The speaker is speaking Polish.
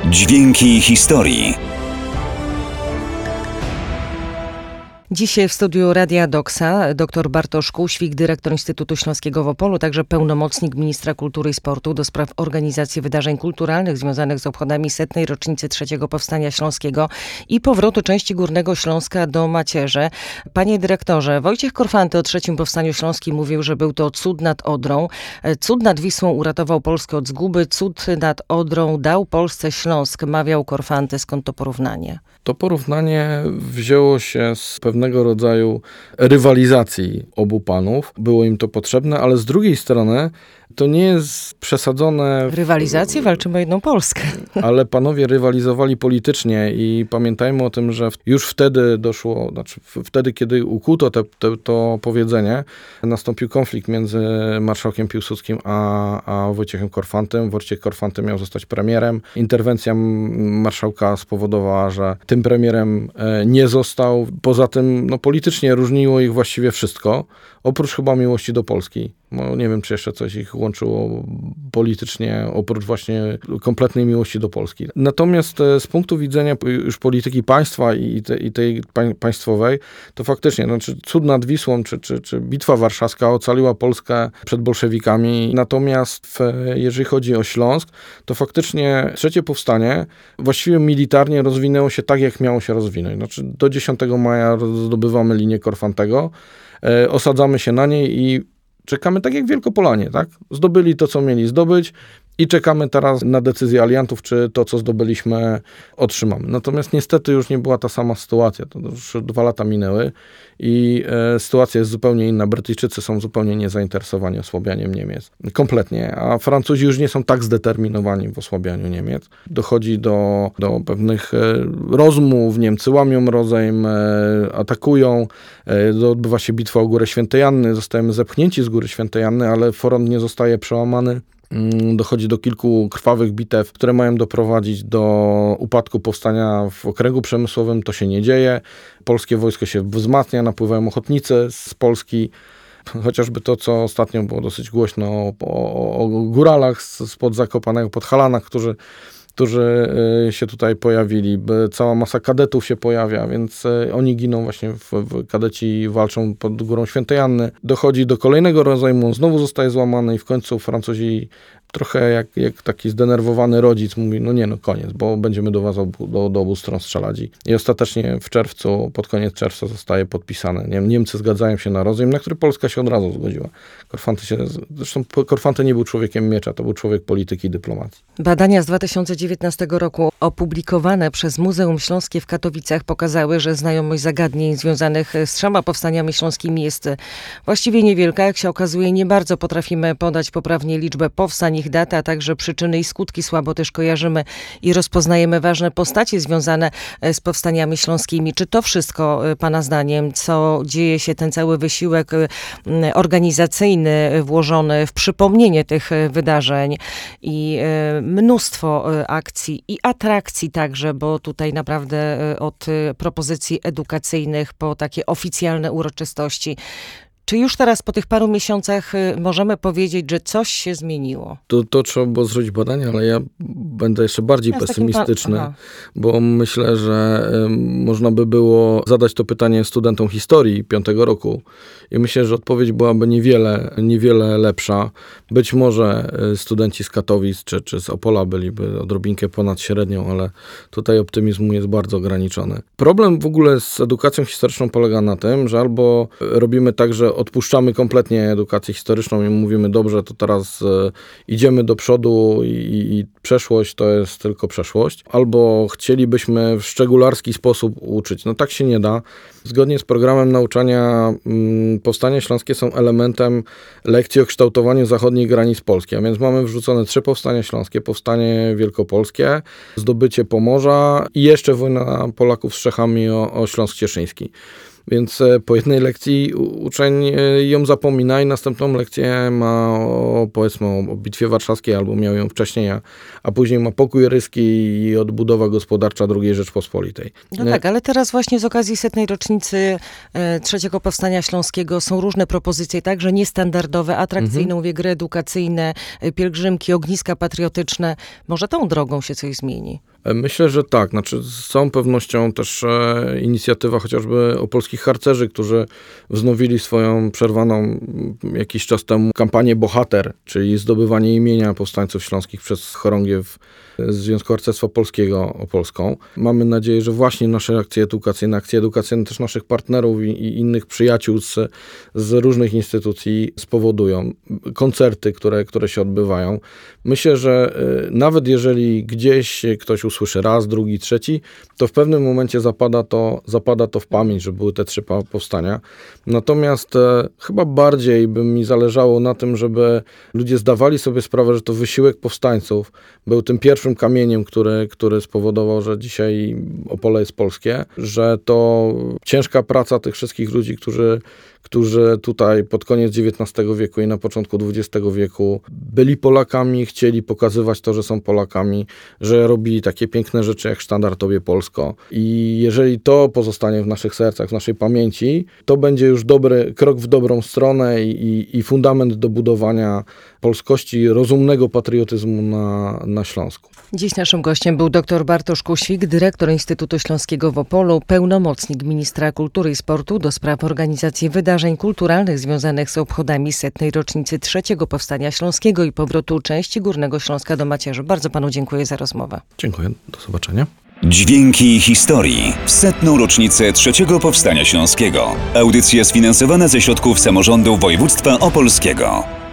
Dźwięki historii. Dzisiaj w studiu Radia Doksa dr Bartosz Kuświk, dyrektor Instytutu Śląskiego w Opolu, także pełnomocnik ministra kultury i sportu do spraw organizacji wydarzeń kulturalnych związanych z obchodami 100. rocznicy III Powstania Śląskiego i powrotu części Górnego Śląska do macierze. Panie dyrektorze, Wojciech Korfanty o III Powstaniu Śląskim mówił, że był to cud nad Odrą. Cud nad Wisłą uratował Polskę od zguby, cud nad Odrą dał Polsce Śląsk, mawiał Korfanty. Skąd to porównanie? To porównanie wzięło się z pewnego rodzaju rywalizacji obu panów. Było im to potrzebne, ale z drugiej strony to nie jest przesadzone... W rywalizacji walczymy o jedną Polskę. Ale panowie rywalizowali politycznie i pamiętajmy o tym, że już wtedy doszło, wtedy, kiedy ukuto to powiedzenie, nastąpił konflikt między marszałkiem Piłsudskim a Wojciechem Korfantem. Wojciech Korfanty miał zostać premierem. Interwencja marszałka spowodowała, że tym premierem nie został. Poza tym politycznie różniło ich właściwie wszystko, oprócz chyba miłości do Polski. Nie wiem, czy jeszcze coś ich łączyło politycznie, oprócz właśnie kompletnej miłości do Polski. Natomiast z punktu widzenia już polityki państwa i tej państwowej, to faktycznie, cud nad Wisłą, czy Bitwa Warszawska ocaliła Polskę przed bolszewikami. Natomiast jeżeli chodzi o Śląsk, to faktycznie III Powstanie właściwie militarnie rozwinęło się tak, jak miało się rozwinąć. Do 10 maja zdobywamy linię Korfantego, osadzamy się na niej i czekamy tak jak w Wielkopolanie, tak? Zdobyli to, co mieli zdobyć i czekamy teraz na decyzję aliantów, czy to, co zdobyliśmy, otrzymamy. Natomiast niestety już nie była ta sama sytuacja. To już 2 lata minęły i sytuacja jest zupełnie inna. Brytyjczycy są zupełnie niezainteresowani osłabianiem Niemiec. Kompletnie. A Francuzi już nie są tak zdeterminowani w osłabianiu Niemiec. Dochodzi do pewnych rozmów. Niemcy łamią rozejm, atakują. Odbywa się bitwa o Górę Świętej Anny. Zostajemy zepchnięci z Góry Świętej Anny, ale front nie zostaje przełamany. Dochodzi do kilku krwawych bitew, które mają doprowadzić do upadku powstania w okręgu przemysłowym. To się nie dzieje. Polskie wojsko się wzmacnia, napływają ochotnicy z Polski. Chociażby to, co ostatnio było dosyć głośno o góralach spod Zakopanego, Podhalana, którzy się tutaj pojawili. Cała masa kadetów się pojawia, więc oni giną właśnie, kadeci walczą pod Górą Świętej Anny. Dochodzi do kolejnego rozejmu, znowu zostaje złamany i w końcu Francuzi trochę jak taki zdenerwowany rodzic mówi, koniec, bo będziemy do was do obu stron strzelać. I ostatecznie w czerwcu, pod koniec czerwca zostaje podpisane. Niemcy zgadzają się na rozejm, na który Polska się od razu zgodziła. Zresztą Korfanty nie był człowiekiem miecza, to był człowiek polityki i dyplomacji. Badania z 2019 roku opublikowane przez Muzeum Śląskie w Katowicach pokazały, że znajomość zagadnień związanych z 3 powstaniami śląskimi jest właściwie niewielka. Jak się okazuje, nie bardzo potrafimy podać poprawnie liczbę powstań, ich daty, a także przyczyny i skutki słabo też kojarzymy i rozpoznajemy ważne postacie związane z powstaniami śląskimi. Czy to wszystko, pana zdaniem, co dzieje się, ten cały wysiłek organizacyjny włożony w przypomnienie tych wydarzeń i mnóstwo akcji i atrakcji także, bo tutaj naprawdę od propozycji edukacyjnych po takie oficjalne uroczystości. Czy już teraz po tych paru miesiącach możemy powiedzieć, że coś się zmieniło? To trzeba było zrobić badania, ale ja będę jeszcze bardziej pesymistyczny, bo myślę, że można by było zadać to pytanie studentom historii 5 roku i myślę, że odpowiedź byłaby niewiele lepsza. Być może studenci z Katowic czy z Opola byliby odrobinkę ponad średnią, ale tutaj optymizm jest bardzo ograniczony. Problem w ogóle z edukacją historyczną polega na tym, że albo robimy tak, że odpuszczamy kompletnie edukację historyczną i mówimy, dobrze, to teraz idziemy do przodu i przeszłość to jest tylko przeszłość. Albo chcielibyśmy w szczególarski sposób uczyć. Tak się nie da. Zgodnie z programem nauczania powstania śląskie są elementem lekcji o kształtowaniu zachodnich granic Polski. A więc mamy wrzucone 3 powstania śląskie, powstanie wielkopolskie, zdobycie Pomorza i jeszcze wojna Polaków z Czechami o Śląsk Cieszyński. Więc po jednej lekcji uczeń ją zapomina i następną lekcję ma powiedzmy o Bitwie Warszawskiej, albo miał ją wcześniej, a później ma pokój ryski i odbudowa gospodarcza II Rzeczpospolitej. Tak, ale teraz właśnie z okazji 100. rocznicy III Powstania Śląskiego są różne propozycje, także niestandardowe, atrakcyjne, mówię, gry edukacyjne, pielgrzymki, ogniska patriotyczne. Może tą drogą się coś zmieni? Myślę, że tak. Znaczy, z całą pewnością też inicjatywa chociażby opolskich harcerzy, którzy wznowili swoją przerwaną jakiś czas temu kampanię Bohater, czyli zdobywanie imienia powstańców śląskich przez chorągiew Związku Harcerstwa Polskiego Opolską. Mamy nadzieję, że właśnie nasze akcje edukacyjne też naszych partnerów i innych przyjaciół z różnych instytucji spowodują. Koncerty, które się odbywają. Myślę, że nawet jeżeli gdzieś ktoś usłyszy raz, drugi, trzeci, to w pewnym momencie zapada to w pamięć, że były te 3 powstania. Natomiast chyba bardziej by mi zależało na tym, żeby ludzie zdawali sobie sprawę, że to wysiłek powstańców był tym pierwszym kamieniem, który spowodował, że dzisiaj Opole jest polskie, że to ciężka praca tych wszystkich ludzi, którzy tutaj pod koniec XIX wieku i na początku XX wieku byli Polakami, chcieli pokazywać to, że są Polakami, że robili takie piękne rzeczy jak Sztandar Tobie Polsko. I jeżeli to pozostanie w naszych sercach, w naszej pamięci, to będzie już dobry krok w dobrą stronę i fundament do budowania polskości, rozumnego patriotyzmu na Śląsku. Dziś naszym gościem był dr Bartosz Kusik, dyrektor Instytutu Śląskiego w Opolu, pełnomocnik ministra kultury i sportu do spraw organizacji wydarzeń kulturalnych związanych z obchodami 100. rocznicy III Powstania Śląskiego i powrotu części Górnego Śląska do macierzy. Bardzo panu dziękuję za rozmowę. Dziękuję, do zobaczenia. Dźwięki historii w 100. rocznicę III Powstania Śląskiego. Audycja sfinansowana ze środków samorządu województwa opolskiego.